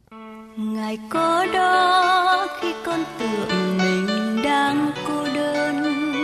Ngài có đó khi con tưởng mình đang cô đơn,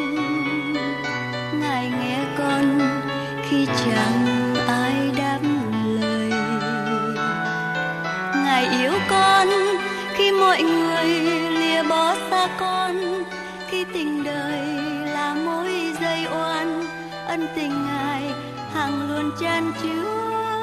Ngài nghe con khi chẳng ai đáp lời, Ngài yêu con khi mọi người lìa bỏ xa con, khi tình đời là mối dây oan, ân tình Ngài hằng luôn chan chứa.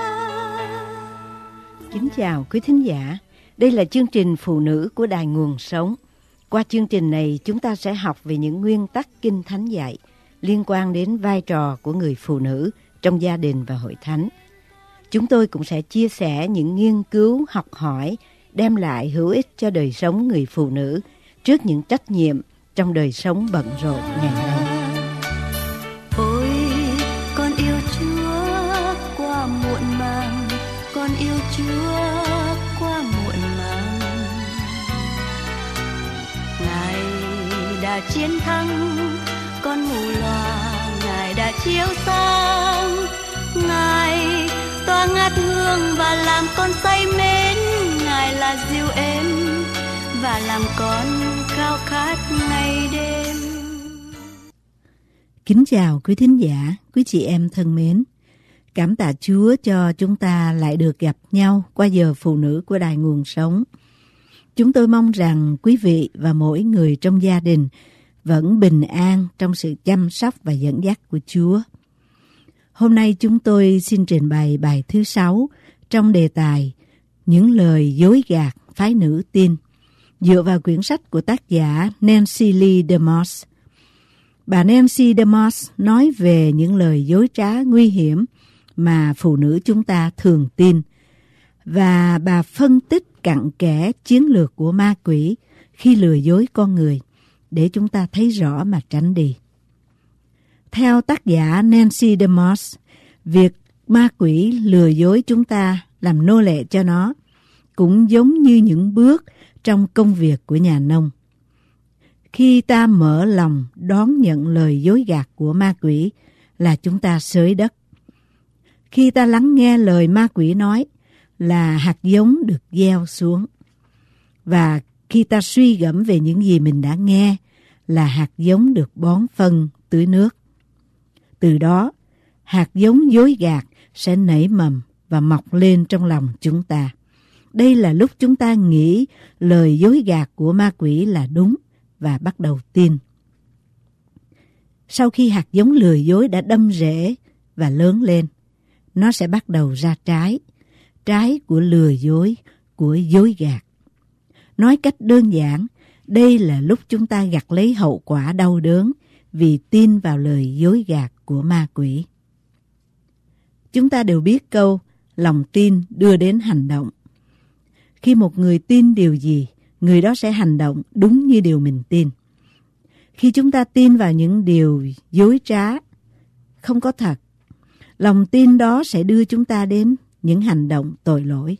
Kính chào quý thính giả, đây là chương trình Phụ nữ của Đài Nguồn Sống. Qua chương trình này chúng ta sẽ học về những nguyên tắc Kinh Thánh dạy liên quan đến vai trò của người phụ nữ trong gia đình và hội thánh. Chúng tôi cũng sẽ chia sẻ những nghiên cứu học hỏi đem lại hữu ích cho đời sống người phụ nữ trước những trách nhiệm trong đời sống bận rộn ngày nay. Ôi, con yêu Chúa qua muộn màng, con yêu Chúa qua muộn màng. Ngài đã chiến thắng con mù loà, Ngài đã chiếu sáng, Ngài tỏa ngát hương và làm con say mến, Ngài là dịu êm và làm con khao khát ngày đêm. Kính chào quý thính giả, quý chị em thân mến. Cảm tạ Chúa cho chúng ta lại được gặp nhau qua giờ Phụ nữ của Đài Nguồn Sống. Chúng tôi mong rằng quý vị và mỗi người trong gia đình vẫn bình an trong sự chăm sóc và dẫn dắt của Chúa. Hôm nay chúng tôi xin trình bày bài thứ 6 trong đề tài Những lời dối gạt phái nữ tin, dựa vào quyển sách của tác giả Nancy Lee DeMoss. Bà Nancy DeMoss nói về những lời dối trá nguy hiểm mà phụ nữ chúng ta thường tin, và bà phân tích cặn kẽ chiến lược của ma quỷ khi lừa dối con người để chúng ta thấy rõ mà tránh đi. Theo tác giả Nancy DeMoss, việc ma quỷ lừa dối chúng ta làm nô lệ cho nó cũng giống như những bước trong công việc của nhà nông. Khi ta mở lòng đón nhận lời dối gạt của ma quỷ là chúng ta xới đất. Khi ta lắng nghe lời ma quỷ nói là hạt giống được gieo xuống. Và khi ta suy gẫm về những gì mình đã nghe là hạt giống được bón phân tưới nước. Từ đó, hạt giống dối gạt sẽ nảy mầm và mọc lên trong lòng chúng ta. Đây là lúc chúng ta nghĩ lời dối gạt của ma quỷ là đúng và bắt đầu tin. Sau khi hạt giống lừa dối đã đâm rễ và lớn lên, nó sẽ bắt đầu ra trái, trái của lừa dối, của dối gạt. Nói cách đơn giản, đây là lúc chúng ta gặt lấy hậu quả đau đớn vì tin vào lời dối gạt của ma quỷ. Chúng ta đều biết câu lòng tin đưa đến hành động. Khi một người tin điều gì, người đó sẽ hành động đúng như điều mình tin. Khi chúng ta tin vào những điều dối trá, không có thật, lòng tin đó sẽ đưa chúng ta đến những hành động tội lỗi.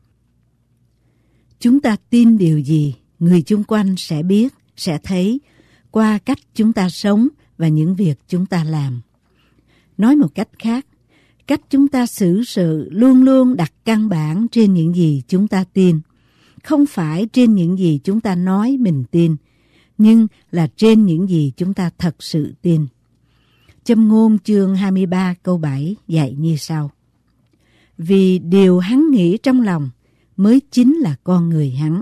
Chúng ta tin điều gì, người chung quanh sẽ biết, sẽ thấy qua cách chúng ta sống và những việc chúng ta làm. Nói một cách khác, cách chúng ta xử sự luôn luôn đặt căn bản trên những gì chúng ta tin, không phải trên những gì chúng ta nói mình tin, nhưng là trên những gì chúng ta thật sự tin. Châm ngôn chương 23 câu 7 dạy như sau: Vì điều hắn nghĩ trong lòng mới chính là con người hắn.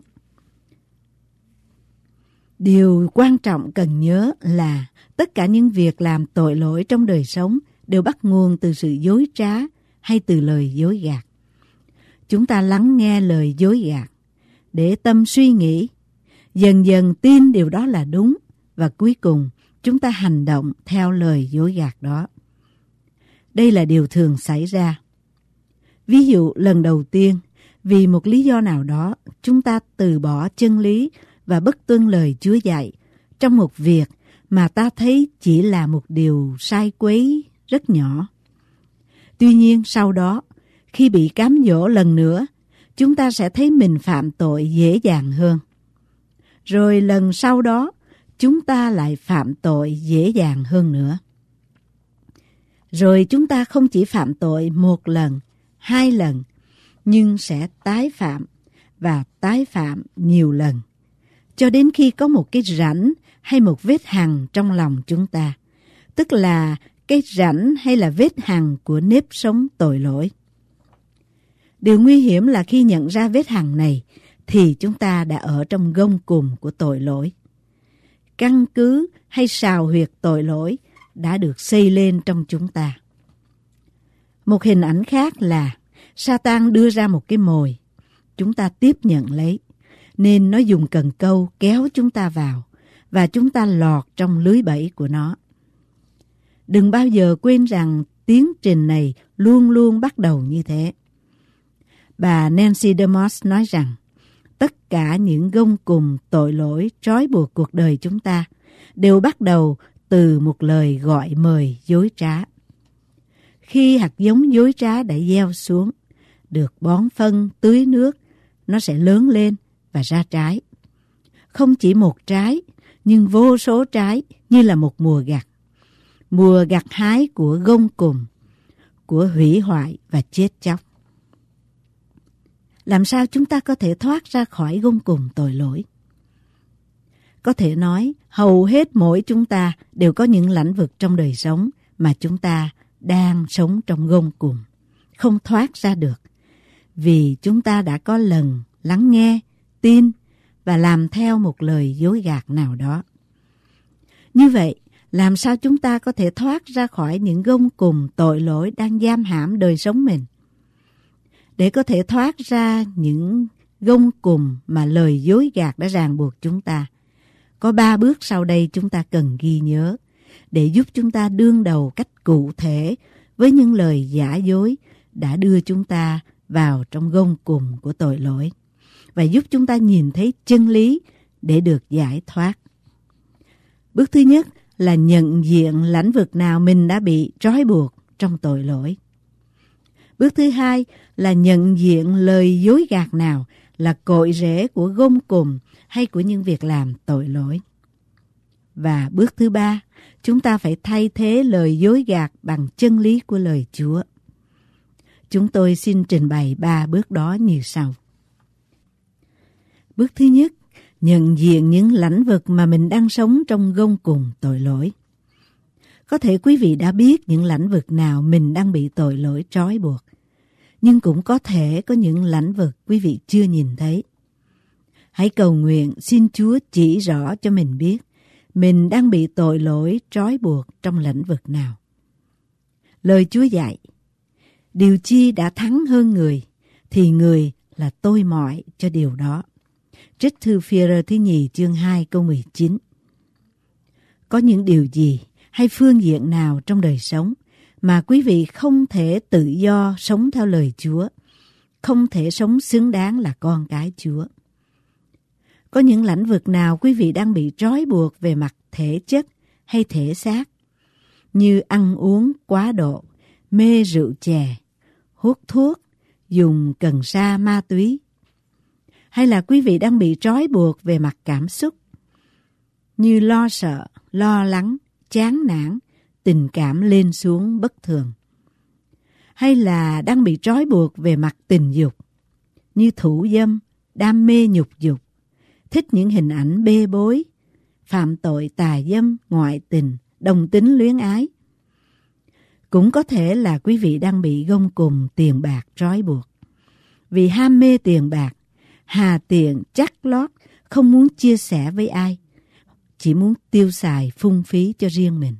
Điều quan trọng cần nhớ là tất cả những việc làm tội lỗi trong đời sống đều bắt nguồn từ sự dối trá hay từ lời dối gạt. Chúng ta lắng nghe lời dối gạt, để tâm suy nghĩ, dần dần tin điều đó là đúng, và cuối cùng chúng ta hành động theo lời dối gạt đó. Đây là điều thường xảy ra. Ví dụ lần đầu tiên, vì một lý do nào đó, chúng ta từ bỏ chân lý và bất tuân lời Chúa dạy trong một việc mà ta thấy chỉ là một điều sai quấy rất nhỏ. Tuy nhiên sau đó, khi bị cám dỗ lần nữa, chúng ta sẽ thấy mình phạm tội dễ dàng hơn. Rồi lần sau đó, chúng ta lại phạm tội dễ dàng hơn nữa. Rồi chúng ta không chỉ phạm tội một lần, hai lần, nhưng sẽ tái phạm và tái phạm nhiều lần, cho đến khi có một cái rãnh hay một vết hằn trong lòng chúng ta, tức là cái rãnh hay là vết hằn của nếp sống tội lỗi. Điều nguy hiểm là khi nhận ra vết hằn này thì chúng ta đã ở trong gông cùm của tội lỗi. Căn cứ hay sào huyệt tội lỗi đã được xây lên trong chúng ta. Một hình ảnh khác là Sa-tan đưa ra một cái mồi, chúng ta tiếp nhận lấy, nên nó dùng cần câu kéo chúng ta vào và chúng ta lọt trong lưới bẫy của nó. Đừng bao giờ quên rằng tiến trình này luôn luôn bắt đầu như thế. Bà Nancy DeMoss nói rằng tất cả những gông cùm tội lỗi trói buộc cuộc đời chúng ta đều bắt đầu từ một lời gọi mời dối trá. Khi hạt giống dối trá đã gieo xuống, được bón phân, tưới nước, nó sẽ lớn lên và ra trái. Không chỉ một trái, nhưng vô số trái như là một mùa gặt. Mùa gặt hái của gông cùm, của hủy hoại và chết chóc. Làm sao chúng ta có thể thoát ra khỏi gông cùm tội lỗi? Có thể nói, hầu hết mỗi chúng ta đều có những lĩnh vực trong đời sống mà chúng ta đang sống trong gông cùm, không thoát ra được. Vì chúng ta đã có lần lắng nghe, tin và làm theo một lời dối gạt nào đó. Như vậy, làm sao chúng ta có thể thoát ra khỏi những gông cùm tội lỗi đang giam hãm đời sống mình? Để có thể thoát ra những gông cùm mà lời dối gạt đã ràng buộc chúng ta, có 3 bước sau đây chúng ta cần ghi nhớ để giúp chúng ta đương đầu cách cụ thể với những lời giả dối đã đưa chúng ta vào trong gông cùm của tội lỗi và giúp chúng ta nhìn thấy chân lý để được giải thoát. Bước thứ nhất là nhận diện lĩnh vực nào mình đã bị trói buộc trong tội lỗi. Bước thứ hai là nhận diện lời dối gạt nào là cội rễ của gông cùm hay của những việc làm tội lỗi. Và bước thứ ba, chúng ta phải thay thế lời dối gạt bằng chân lý của lời Chúa. Chúng tôi xin trình bày 3 bước đó như sau. Bước thứ nhất, nhận diện những lĩnh vực mà mình đang sống trong gông cùm tội lỗi. Có thể quý vị đã biết những lĩnh vực nào mình đang bị tội lỗi trói buộc, nhưng cũng có thể có những lĩnh vực quý vị chưa nhìn thấy. Hãy cầu nguyện xin Chúa chỉ rõ cho mình biết mình đang bị tội lỗi trói buộc trong lĩnh vực nào. Lời Chúa dạy, điều chi đã thắng hơn người, thì người là tôi mọi cho điều đó. Trích thư Phi-e-rơ thứ nhì chương 2 câu 19. Có những điều gì hay phương diện nào trong đời sống mà quý vị không thể tự do sống theo lời Chúa, không thể sống xứng đáng là con cái Chúa? Có những lĩnh vực nào quý vị đang bị trói buộc về mặt thể chất hay thể xác, như ăn uống quá độ, mê rượu chè, hút thuốc, dùng cần sa ma túy? Hay là quý vị đang bị trói buộc về mặt cảm xúc, như lo sợ, lo lắng, chán nản, tình cảm lên xuống bất thường? Hay là đang bị trói buộc về mặt tình dục, như thủ dâm, đam mê nhục dục, thích những hình ảnh bê bối, phạm tội tà dâm, ngoại tình, đồng tính luyến ái? Cũng có thể là quý vị đang bị gông cùm tiền bạc trói buộc. Vì ham mê tiền bạc, hà tiện, chắt lót, không muốn chia sẻ với ai, chỉ muốn tiêu xài phung phí cho riêng mình.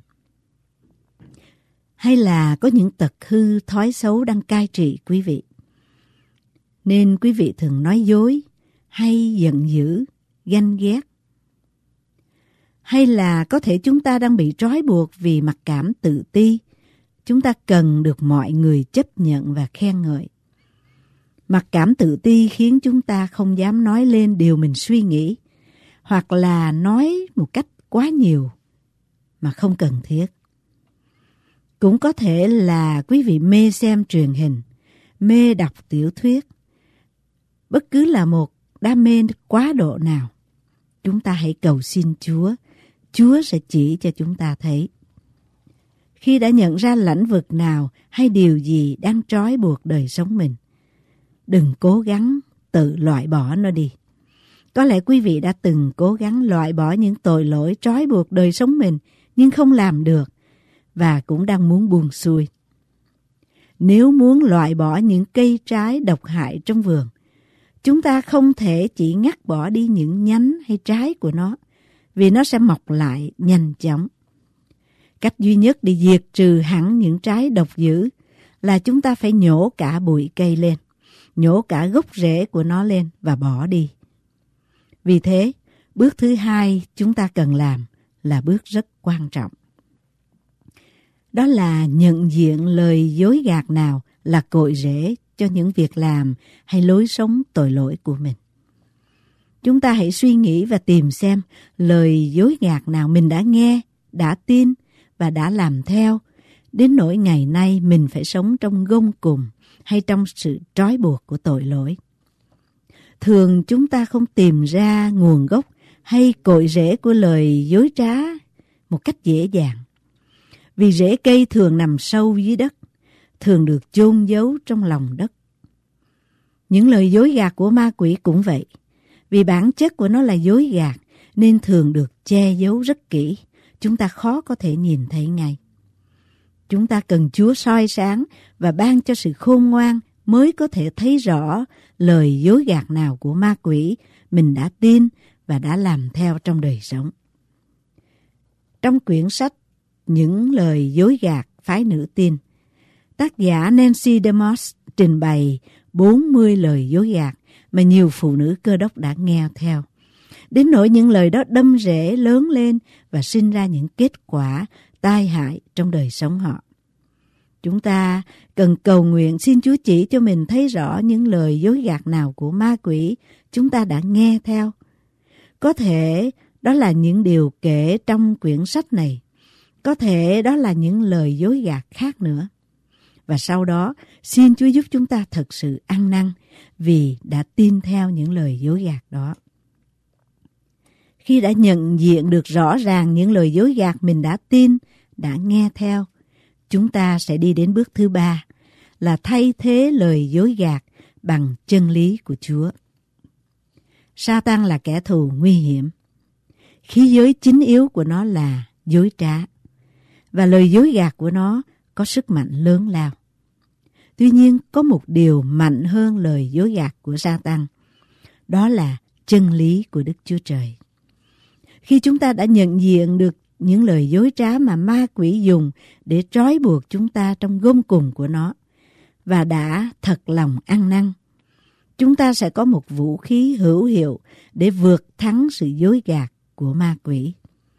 Hay là có những tật hư thói xấu đang cai trị quý vị, nên quý vị thường nói dối hay giận dữ, ganh ghét? Hay là có thể chúng ta đang bị trói buộc vì mặc cảm tự ti, chúng ta cần được mọi người chấp nhận và khen ngợi. Mặc cảm tự ti khiến chúng ta không dám nói lên điều mình suy nghĩ, hoặc là nói một cách quá nhiều mà không cần thiết. Cũng có thể là quý vị mê xem truyền hình, mê đọc tiểu thuyết. Bất cứ là một đam mê quá độ nào, chúng ta hãy cầu xin Chúa. Chúa sẽ chỉ cho chúng ta thấy. Khi đã nhận ra lĩnh vực nào hay điều gì đang trói buộc đời sống mình, đừng cố gắng tự loại bỏ nó đi. Có lẽ quý vị đã từng cố gắng loại bỏ những tội lỗi trói buộc đời sống mình, nhưng không làm được, và cũng đang muốn buông xuôi. Nếu muốn loại bỏ những cây trái độc hại trong vườn, chúng ta không thể chỉ ngắt bỏ đi những nhánh hay trái của nó, vì nó sẽ mọc lại nhanh chóng. Cách duy nhất để diệt trừ hẳn những trái độc dữ là chúng ta phải nhổ cả bụi cây lên, nhổ cả gốc rễ của nó lên và bỏ đi. Vì thế, bước thứ hai chúng ta cần làm là bước rất quan trọng. Đó là nhận diện lời dối gạt nào là cội rễ cho những việc làm hay lối sống tội lỗi của mình. Chúng ta hãy suy nghĩ và tìm xem lời dối gạt nào mình đã nghe, đã tin và đã làm theo, đến nỗi ngày nay mình phải sống trong gông cùm hay trong sự trói buộc của tội lỗi. Thường chúng ta không tìm ra nguồn gốc hay cội rễ của lời dối trá một cách dễ dàng. Vì rễ cây thường nằm sâu dưới đất, thường được chôn giấu trong lòng đất. Những lời dối gạt của ma quỷ cũng vậy. Vì bản chất của nó là dối gạt nên thường được che giấu rất kỹ. Chúng ta khó có thể nhìn thấy ngay. Chúng ta cần Chúa soi sáng và ban cho sự khôn ngoan mới có thể thấy rõ lời dối gạt nào của ma quỷ mình đã tin và đã làm theo trong đời sống. Trong quyển sách Những lời dối gạt phái nữ tin, tác giả Nancy DeMoss trình bày 40 lời dối gạt mà nhiều phụ nữ Cơ Đốc đã nghe theo. Đến nỗi những lời đó đâm rễ lớn lên và sinh ra những kết quả tai hại trong đời sống họ. Chúng ta cần cầu nguyện xin Chúa chỉ cho mình thấy rõ những lời dối gạt nào của ma quỷ chúng ta đã nghe theo. Có thể đó là những điều kể trong quyển sách này. Có thể đó là những lời dối gạt khác nữa. Và sau đó, xin Chúa giúp chúng ta thật sự ăn năn vì đã tin theo những lời dối gạt đó. Khi đã nhận diện được rõ ràng những lời dối gạt mình đã tin, đã nghe theo, chúng ta sẽ đi đến bước thứ ba là thay thế lời dối gạt bằng chân lý của Chúa. Sa-tan là kẻ thù nguy hiểm. Khí giới chính yếu của nó là dối trá. Và lời dối gạt của nó có sức mạnh lớn lao. Tuy nhiên, có một điều mạnh hơn lời dối gạt của Sa-tan. Đó là chân lý của Đức Chúa Trời. Khi chúng ta đã nhận diện được những lời dối trá mà ma quỷ dùng để trói buộc chúng ta trong gông cùm của nó và đã thật lòng ăn năn, chúng ta sẽ có một vũ khí hữu hiệu để vượt thắng sự dối gạt của ma quỷ.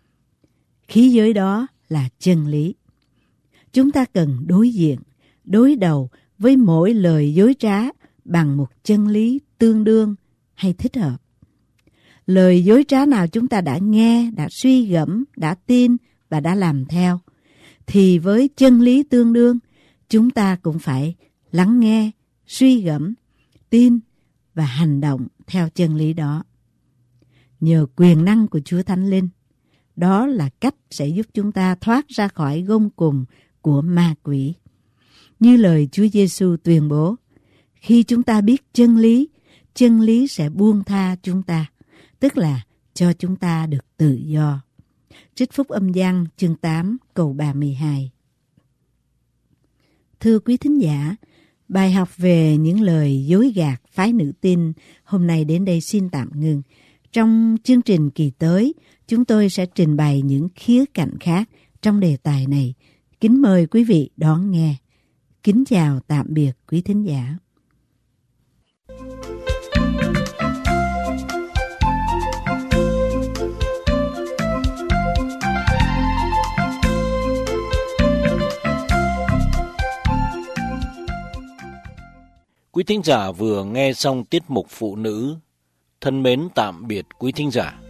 Khí giới đó là chân lý. Chúng ta cần đối diện, đối đầu với mỗi lời dối trá bằng một chân lý tương đương hay thích hợp. Lời dối trá nào chúng ta đã nghe, đã suy gẫm, đã tin và đã làm theo, thì với chân lý tương đương, chúng ta cũng phải lắng nghe, suy gẫm, tin và hành động theo chân lý đó. Nhờ quyền năng của Chúa Thánh Linh, đó là cách sẽ giúp chúng ta thoát ra khỏi gông cùm của ma quỷ. Như lời Chúa Giêsu tuyên bố, khi chúng ta biết chân lý sẽ buông tha chúng ta, tức là cho chúng ta được tự do. Trích Phúc Âm Giăng chương 8 câu 32. Thưa quý thính giả, bài học về những lời dối gạt phái nữ tin hôm nay đến đây xin tạm ngừng. Trong chương trình kỳ tới, chúng tôi sẽ trình bày những khía cạnh khác trong đề tài này. Kính mời quý vị đón nghe. Kính chào tạm biệt quý thính giả. Quý thính giả vừa nghe xong tiết mục Phụ Nữ. Thân mến tạm biệt quý thính giả.